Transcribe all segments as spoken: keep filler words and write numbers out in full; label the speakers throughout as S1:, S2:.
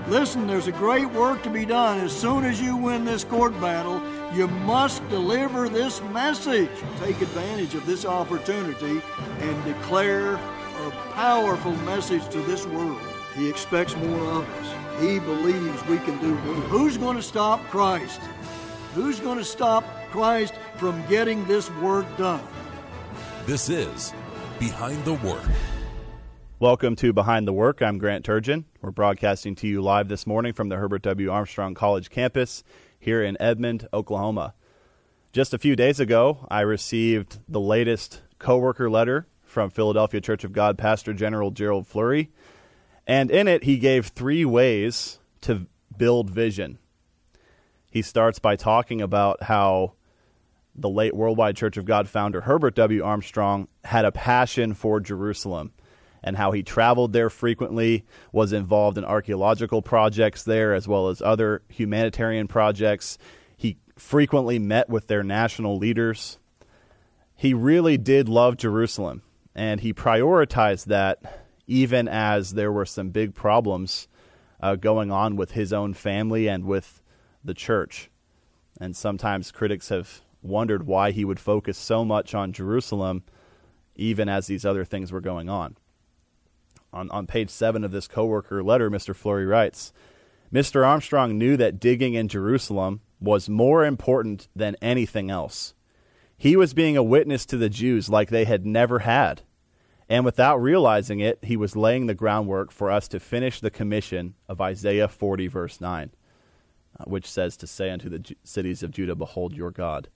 S1: Listen, there's a great work to be done. As soon as you win this court battle, you must deliver this message. Take advantage of this opportunity and declare a powerful message to this world. He expects more of us. He believes we can do more. Who's going to stop Christ? Who's going to stop Christ from getting this work done?
S2: This is Behind the Work.
S3: Welcome to Behind the Work. I'm Grant Turgeon. We're broadcasting to you live this morning from the Herbert W. Armstrong College campus here in Edmond, Oklahoma. Just a few days ago, I received the latest coworker letter from Philadelphia Church of God Pastor General Gerald Flurry, and in it he gave three ways to build vision. He starts by talking about how the late Worldwide Church of God founder Herbert W. Armstrong had a passion for Jerusalem, and how he traveled there frequently, was involved in archaeological projects there, as well as other humanitarian projects. He frequently met with their national leaders. He really did love Jerusalem, and he prioritized that even as there were some big problems uh, going on with his own family and with the church. And sometimes critics have wondered why he would focus so much on Jerusalem, even as these other things were going on. On, on page seven of this coworker letter, Mister Flurry writes, Mister Armstrong knew that digging in Jerusalem was more important than anything else. He was being a witness to the Jews like they had never had. And without realizing it, he was laying the groundwork for us to finish the commission of Isaiah forty, verse nine, uh, which says to say unto the Ju- cities of Judah, behold your God.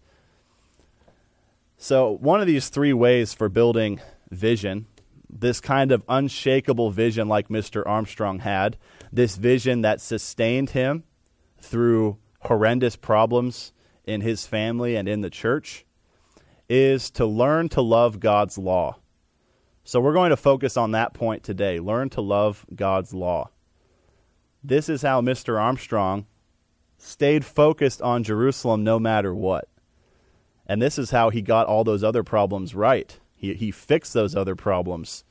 S3: So one of these three ways for building vision, this kind of unshakable vision like Mister Armstrong had, this vision that sustained him through horrendous problems in his family and in the church, is to learn to love God's law. So we're going to focus on that point today, learn to love God's law. This is how Mister Armstrong stayed focused on Jerusalem no matter what. And this is how he got all those other problems right. He, he fixed those other problems.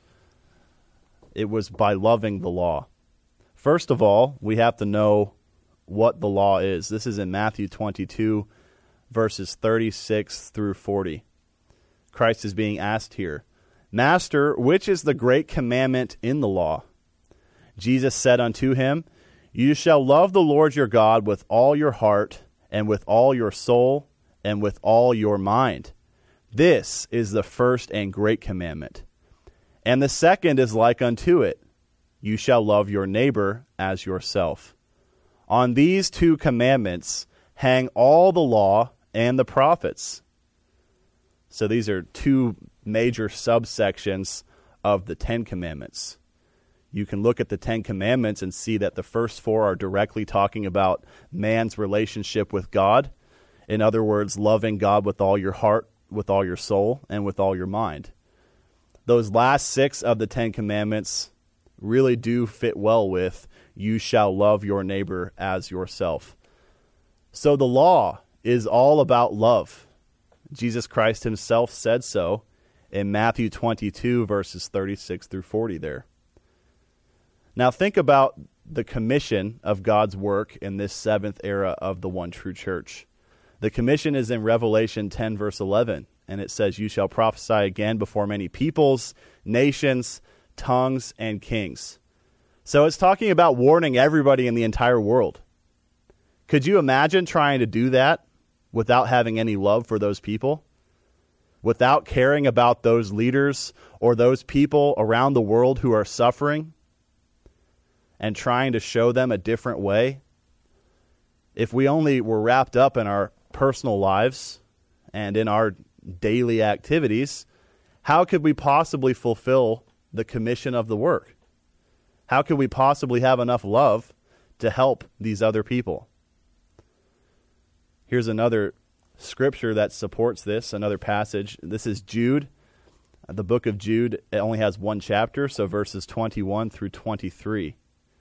S3: It was by loving the law. First of all, we have to know what the law is. This is in Matthew twenty-two, verses thirty-six through forty. Christ is being asked here, Master, which is the great commandment in the law? Jesus said unto him, You shall love the Lord your God with all your heart, and with all your soul, and with all your mind. This is the first and great commandment. And the second is like unto it. You shall love your neighbor as yourself. On these two commandments hang all the law and the prophets. So these are two major subsections of the Ten Commandments. You can look at the Ten Commandments and see that the first four are directly talking about man's relationship with God. In other words, loving God with all your heart, with all your soul, and with all your mind. Those last six of the Ten Commandments really do fit well with, you shall love your neighbor as yourself. So the law is all about love. Jesus Christ himself said so in Matthew twenty-two, verses thirty-six through forty there. Now think about the commission of God's work in this seventh era of the one true church. The commission is in Revelation ten, verse eleven, and it says, You shall prophesy again before many peoples, nations, tongues, and kings. So it's talking about warning everybody in the entire world. Could you imagine trying to do that without having any love for those people? Without caring about those leaders or those people around the world who are suffering and trying to show them a different way? If we only were wrapped up in our personal lives and in our daily activities, how could we possibly fulfill the commission of the work? How could we possibly have enough love to help these other people? Here's another scripture that supports this, another passage. This is Jude. The book of Jude, it only has one chapter, so verses twenty-one through twenty-three.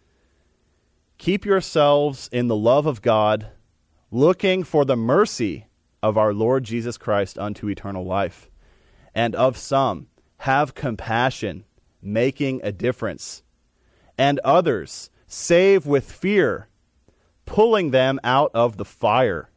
S3: Keep yourselves in the love of God, looking for the mercy of our Lord Jesus Christ unto eternal life. And of some, have compassion, making a difference. And others, save with fear, pulling them out of the fire.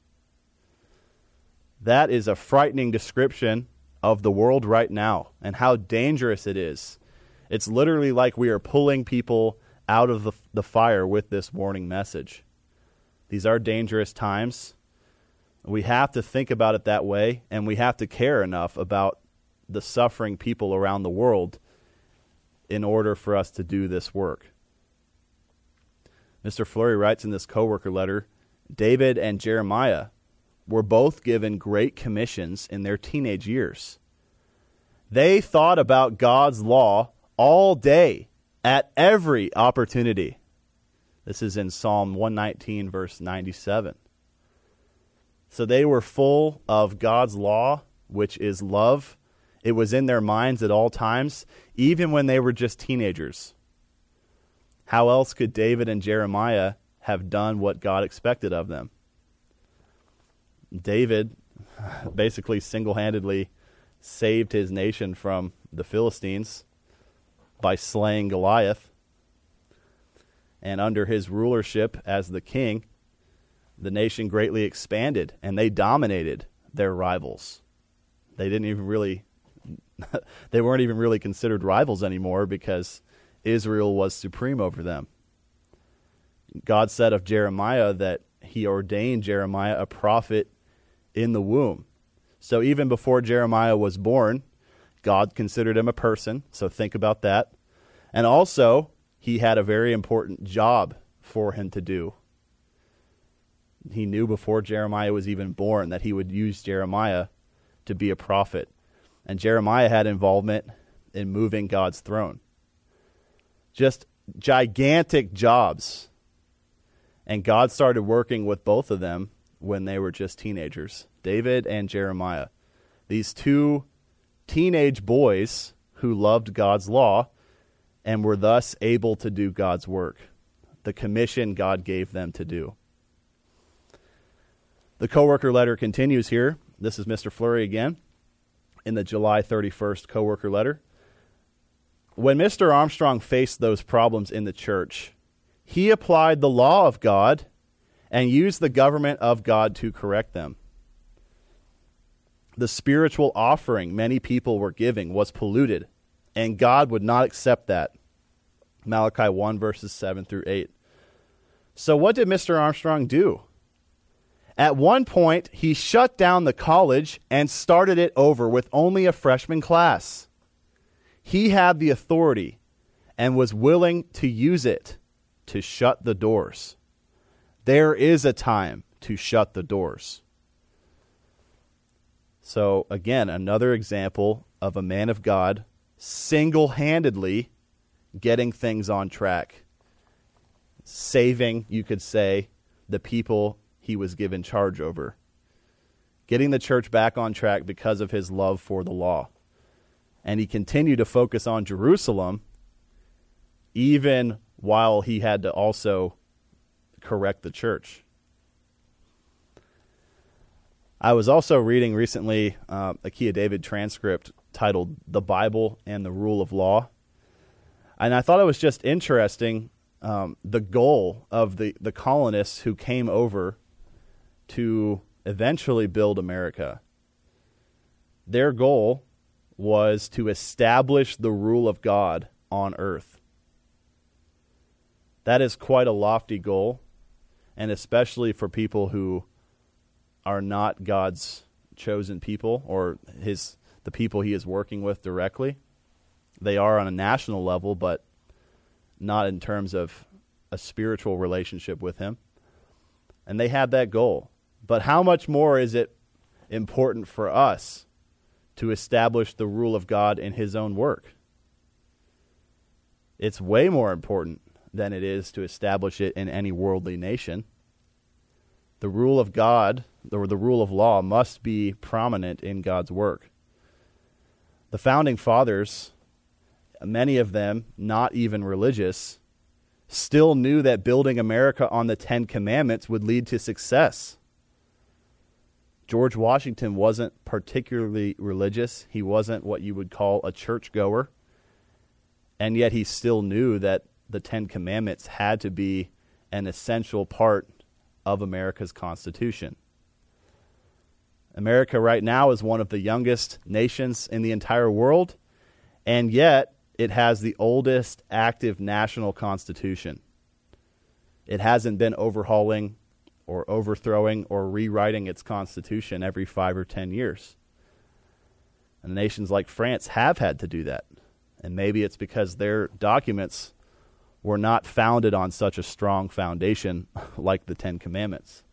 S3: That is a frightening description of the world right now and how dangerous it is. It's literally like we are pulling people out of the, the fire with this warning message. These are dangerous times. We have to think about it that way, and we have to care enough about the suffering people around the world in order for us to do this work. Mister Fleury writes in this coworker letter, David and Jeremiah were both given great commissions in their teenage years. They thought about God's law all day at every opportunity. This is in Psalm one nineteen, verse ninety-seven. So they were full of God's law, which is love. It was in their minds at all times, even when they were just teenagers. How else could David and Jeremiah have done what God expected of them? David basically single-handedly saved his nation from the Philistines by slaying Goliath. And under his rulership as the king, the nation greatly expanded, and they dominated their rivals. They didn't even really, they weren't even really considered rivals anymore because Israel was supreme over them. God said of Jeremiah that he ordained Jeremiah a prophet in the womb. So even before Jeremiah was born, God considered him a person, so think about that. And also, he had a very important job for him to do. He knew before Jeremiah was even born that he would use Jeremiah to be a prophet. And Jeremiah had involvement in moving God's throne. Just gigantic jobs. And God started working with both of them when they were just teenagers, David and Jeremiah. These two teenage boys who loved God's law and were thus able to do God's work, the commission God gave them to do. The coworker letter continues here. This is Mister Fleury again in the July thirty-first coworker letter. When Mister Armstrong faced those problems in the church, he applied the law of God and used the government of God to correct them. The spiritual offering many people were giving was polluted, and God would not accept that. Malachi one, verses seven through eight. So what did Mister Armstrong do? At one point, he shut down the college and started it over with only a freshman class. He had the authority and was willing to use it to shut the doors. There is a time to shut the doors. So again, another example of a man of God single-handedly getting things on track, saving, you could say, the people he was given charge over, getting the church back on track because of his love for the law. And he continued to focus on Jerusalem even while he had to also correct the church. I was also reading recently uh, a Kia David transcript titled The Bible and the Rule of Law. And I thought it was just interesting, um, the goal of the, the colonists who came over to eventually build America. Their goal was to establish the rule of God on earth. That is quite a lofty goal, and especially for people who are not God's chosen people or his the people he is working with directly. They are on a national level, but not in terms of a spiritual relationship with him. And they had that goal. But how much more is it important for us to establish the rule of God in his own work? It's way more important than it is to establish it in any worldly nation. The rule of God, or the rule of law, must be prominent in God's work. The founding fathers, many of them not even religious, still knew that building America on the Ten Commandments would lead to success. George Washington wasn't particularly religious. He wasn't what you would call a churchgoer. And yet he still knew that the Ten Commandments had to be an essential part of America's Constitution. America right now is one of the youngest nations in the entire world, and yet it has the oldest active national constitution. It hasn't been overhauling or overthrowing or rewriting its constitution every five or ten years. And nations like France have had to do that. And maybe it's because their documents were not founded on such a strong foundation like the Ten Commandments.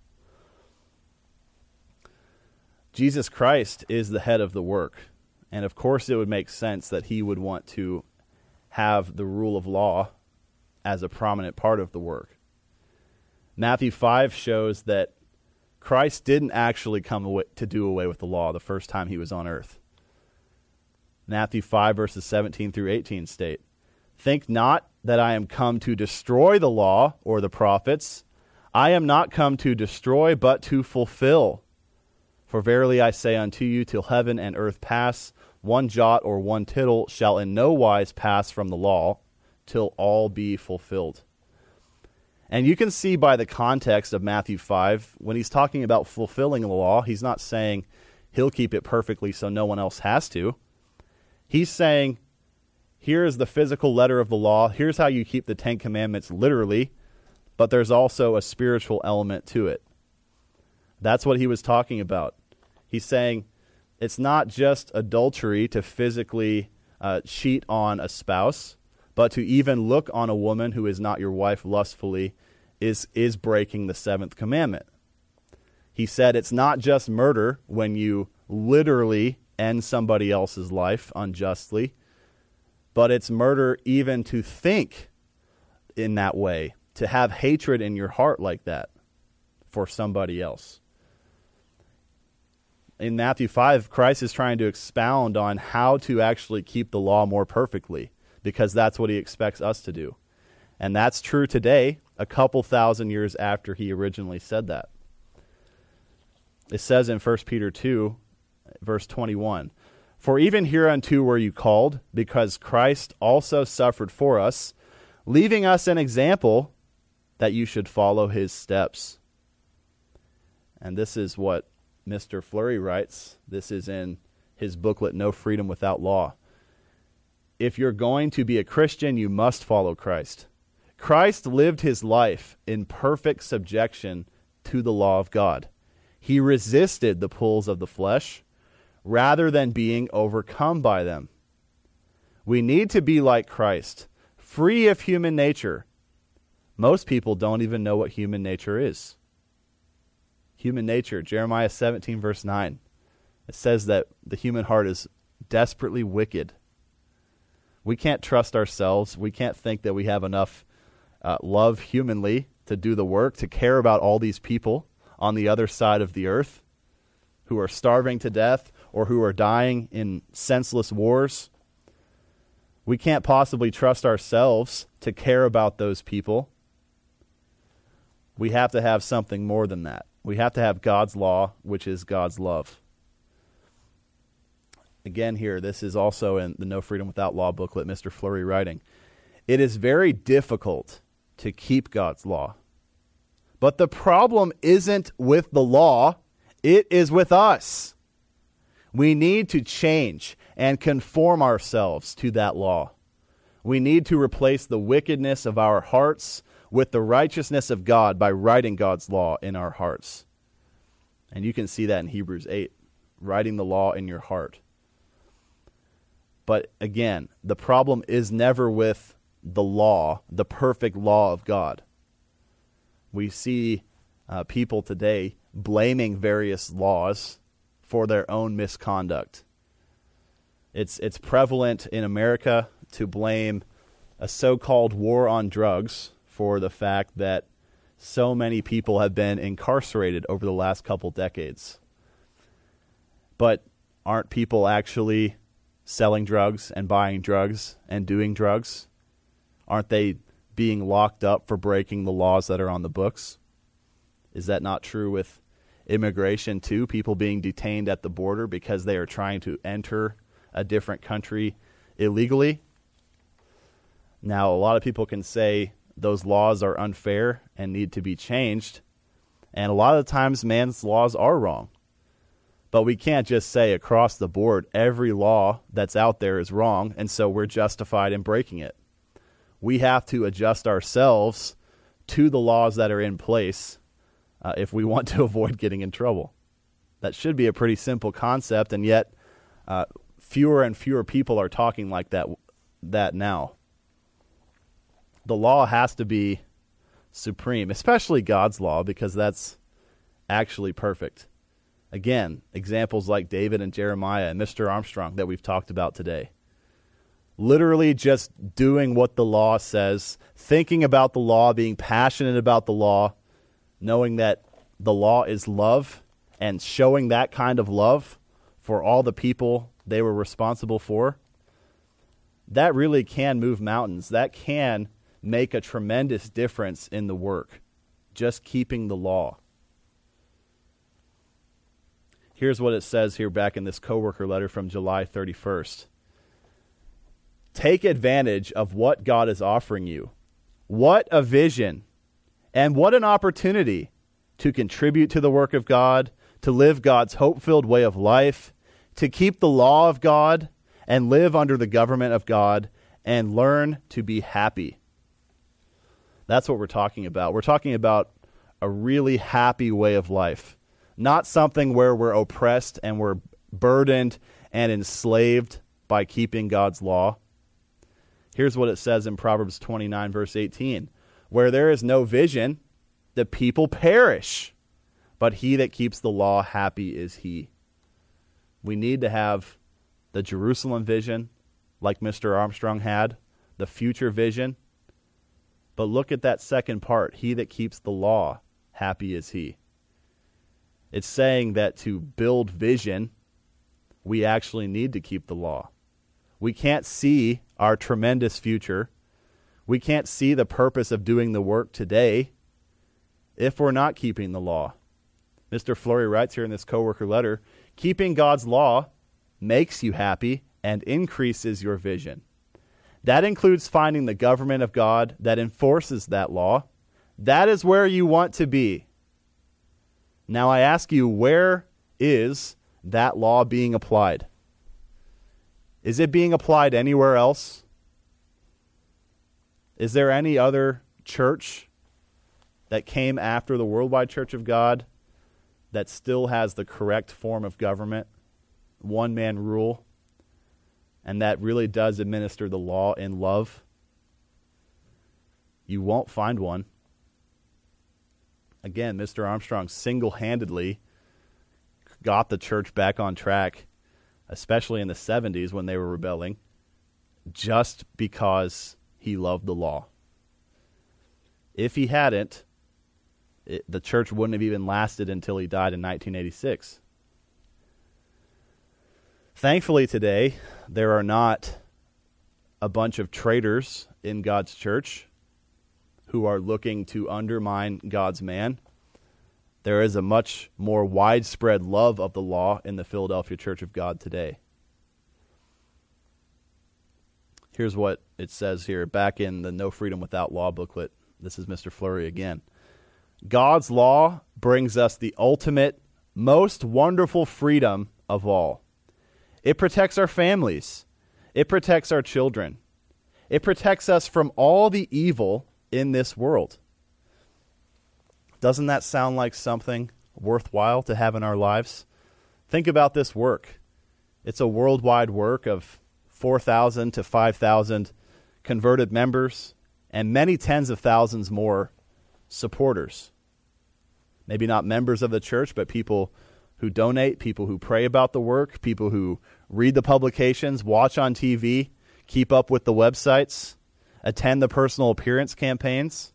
S3: Jesus Christ is the head of the work. And of course it would make sense that he would want to have the rule of law as a prominent part of the work. Matthew five shows that Christ didn't actually come away to do away with the law the first time he was on earth. Matthew five verses seventeen through eighteen state, "Think not that I am come to destroy the law or the prophets. I am not come to destroy, but to fulfill. For verily I say unto you, till heaven and earth pass, one jot or one tittle shall in no wise pass from the law, till all be fulfilled." And you can see by the context of Matthew five, when he's talking about fulfilling the law, he's not saying he'll keep it perfectly so no one else has to. He's saying, here is the physical letter of the law, here's how you keep the Ten Commandments literally, but there's also a spiritual element to it. That's what he was talking about. He's saying it's not just adultery to physically uh, cheat on a spouse, but to even look on a woman who is not your wife lustfully is, is breaking the seventh commandment. He said it's not just murder when you literally end somebody else's life unjustly, but it's murder even to think in that way, to have hatred in your heart like that for somebody else. In Matthew five, Christ is trying to expound on how to actually keep the law more perfectly, because that's what he expects us to do. And that's true today, a couple thousand years after he originally said that. It says in First Peter two, verse twenty-one, "For even hereunto were you called, because Christ also suffered for us, leaving us an example that you should follow his steps." And this is what Mister Fleury writes. This is in his booklet, No Freedom Without Law. If you're going to be a Christian, you must follow Christ. Christ lived his life in perfect subjection to the law of God. He resisted the pulls of the flesh rather than being overcome by them. We need to be like Christ, free of human nature. Most people don't even know what human nature is. Human nature, Jeremiah seventeen, verse nine. It says that the human heart is desperately wicked. We can't trust ourselves. We can't think that we have enough uh, love humanly to do the work, to care about all these people on the other side of the earth who are starving to death or who are dying in senseless wars. We can't possibly trust ourselves to care about those people. We have to have something more than that. We have to have God's law, which is God's love. Again here, this is also in the No Freedom Without Law booklet, Mister Fleury writing, "It is very difficult to keep God's law. But the problem isn't with the law, it is with us. We need to change and conform ourselves to that law. We need to replace the wickedness of our hearts with the righteousness of God by writing God's law in our hearts." And you can see that in Hebrews eight, writing the law in your heart. But again, the problem is never with the law, the perfect law of God. We see uh, people today blaming various laws for their own misconduct. It's it's prevalent in America to blame a so-called war on drugs for the fact that so many people have been incarcerated over the last couple decades. But aren't people actually selling drugs and buying drugs and doing drugs? Aren't they being locked up for breaking the laws that are on the books? Is that not true with immigration too? People being detained at the border because they are trying to enter a different country illegally? Now, a lot of people can say those laws are unfair and need to be changed, and a lot of times man's laws are wrong. But we can't just say across the board every law that's out there is wrong, and so we're justified in breaking it. We have to adjust ourselves to the laws that are in place uh, if we want to avoid getting in trouble. That should be a pretty simple concept, and yet uh, fewer and fewer people are talking like that that now. The law has to be supreme, especially God's law, because that's actually perfect. Again, examples like David and Jeremiah and Mister Armstrong that we've talked about today. Literally just doing what the law says, thinking about the law, being passionate about the law, knowing that the law is love, and showing that kind of love for all the people they were responsible for. That really can move mountains. That can make a tremendous difference in the work, just keeping the law. Here's what it says here back in this coworker letter from July thirty-first. Take advantage of what God is offering you. What a vision, and what an opportunity to contribute to the work of God, to live God's hope-filled way of life, to keep the law of God and live under the government of God and learn to be happy. That's what we're talking about. We're talking about a really happy way of life, not something where we're oppressed and we're burdened and enslaved by keeping God's law. Here's what it says in Proverbs twenty-nine, verse eighteen. Where there is no vision, the people perish, but he that keeps the law, happy is he. We need to have the Jerusalem vision, like Mister Armstrong had, the future vision. But look at that second part. He that keeps the law, happy is he. It's saying that to build vision, we actually need to keep the law. We can't see our tremendous future. We can't see the purpose of doing the work today if we're not keeping the law. Mister Flurry writes here in this coworker letter, keeping God's law makes you happy and increases your vision. That includes finding the government of God that enforces that law. That is where you want to be. Now I ask you, where is that law being applied? Is it being applied anywhere else? Is there any other church that came after the Worldwide Church of God that still has the correct form of government, one-man rule, and that really does administer the law in love? You won't find one. Again, Mister Armstrong single-handedly got the church back on track, especially in the seventies when they were rebelling, just because he loved the law. If he hadn't, it, the church wouldn't have even lasted until he died in nineteen eighty-six. Thankfully today, there are not a bunch of traitors in God's church who are looking to undermine God's man. There is a much more widespread love of the law in the Philadelphia Church of God today. Here's what it says here, back in the No Freedom Without Law booklet. This is Mister Flurry again. God's law brings us the ultimate, most wonderful freedom of all. It protects our families. It protects our children. It protects us from all the evil in this world. Doesn't that sound like something worthwhile to have in our lives? Think about this work. It's a worldwide work of four thousand to five thousand converted members and many tens of thousands more supporters. Maybe not members of the church, but people who donate, people who pray about the work, people who read the publications, watch on T V, keep up with the websites, attend the personal appearance campaigns.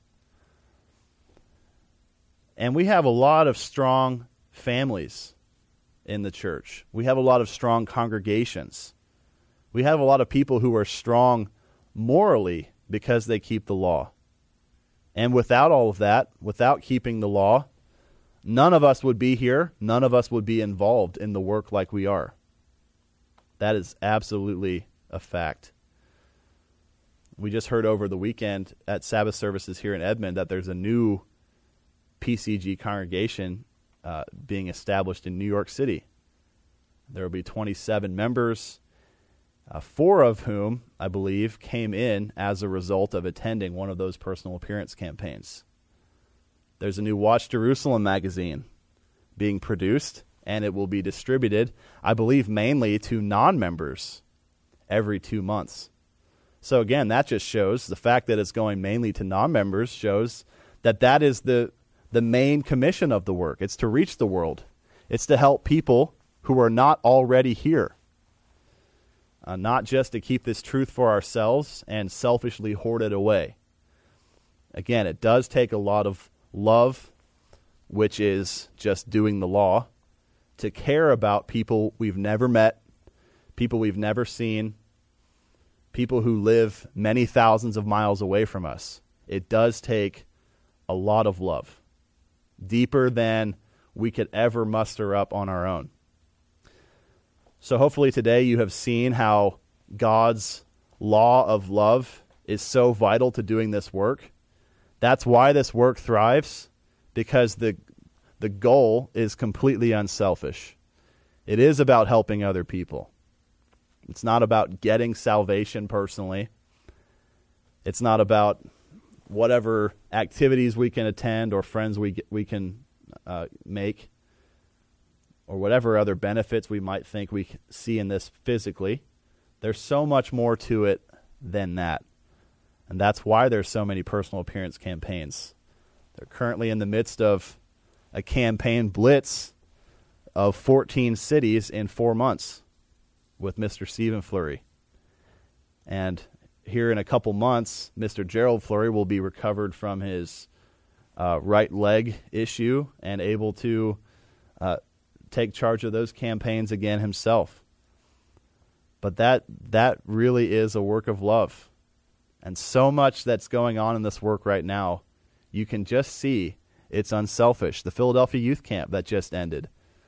S3: And we have a lot of strong families in the church. We have a lot of strong congregations. We have a lot of people who are strong morally because they keep the law. And without all of that, without keeping the law, none of us would be here. None of us would be involved in the work like we are. That is absolutely a fact. We just heard over the weekend at Sabbath services here in Edmond that there's a new P C G congregation uh, being established in New York City. There will be twenty-seven members, uh, four of whom, I believe, came in as a result of attending one of those personal appearance campaigns. There's a new Watch Jerusalem magazine being produced, and it will be distributed, I believe, mainly to non-members every two months. So again, that just shows, the fact that it's going mainly to non-members shows that that is the the main commission of the work. It's to reach the world. It's to help people who are not already here. Uh, not just to keep this truth for ourselves and selfishly hoard it away. Again, it does take a lot of love, which is just doing the law, to care about people we've never met, people we've never seen, people who live many thousands of miles away from us. It does take a lot of love, deeper than we could ever muster up on our own. So hopefully today you have seen how God's law of love is so vital to doing this work. That's why this work thrives, because the the goal is completely unselfish. It is about helping other people. It's not about getting salvation personally. It's not about whatever activities we can attend or friends we we can uh, make, or whatever other benefits we might think we see in this physically. There's so much more to it than that. And that's why there's so many personal appearance campaigns. They're currently in the midst of a campaign blitz of fourteen cities in four months with Mister Stephen Fleury. And here in a couple months, Mister Gerald Fleury will be recovered from his uh, right leg issue and able to uh, take charge of those campaigns again himself. But that that really is a work of love. And so much that's going on in this work right now, you can just see it's unselfish. The Philadelphia Youth Camp that just ended.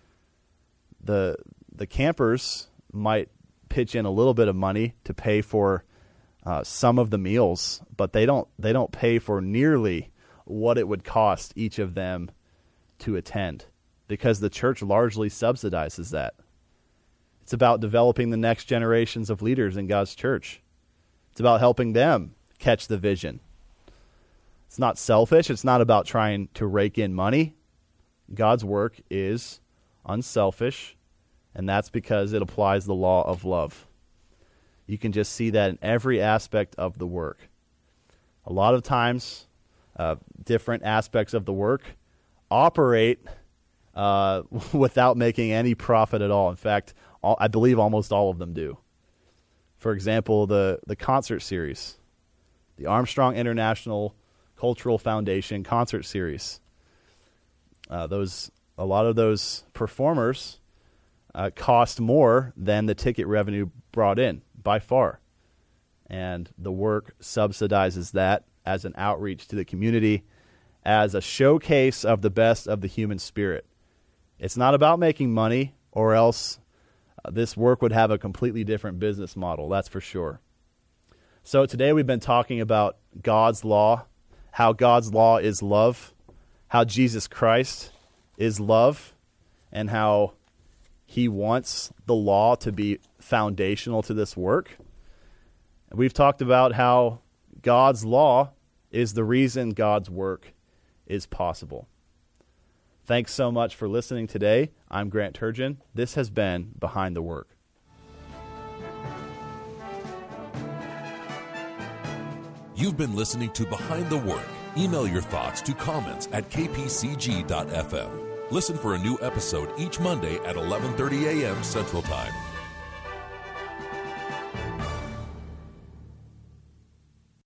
S3: The the campers might pitch in a little bit of money to pay for uh, some of the meals, but they don't they don't pay for nearly what it would cost each of them to attend, because the church largely subsidizes that. It's about developing the next generations of leaders in God's church. It's about helping them catch the vision. It's not selfish. It's not about trying to rake in money. God's work is unselfish, and that's because it applies the law of love. You can just see that in every aspect of the work. A lot of times, uh, different aspects of the work operate uh, without making any profit at all. In fact, all, I believe almost all of them do. For example, the, the concert series, the Armstrong International Cultural Foundation concert series. Uh, those a lot of those performers uh, cost more than the ticket revenue brought in by far, and the work subsidizes that as an outreach to the community, as a showcase of the best of the human spirit. It's not about making money, or else uh, this work would have a completely different business model, that's for sure. So today we've been talking about God's law, how God's law is love, how Jesus Christ is love, and how he wants the law to be foundational to this work. We've talked about how God's law is the reason God's work is possible. Thanks so much for listening today. I'm Grant Turgeon. This has been Behind the Work.
S2: You've been listening to Behind the Work. Email your thoughts to comments at k p c g dot f m. Listen for a new episode each Monday at eleven thirty a.m. Central Time.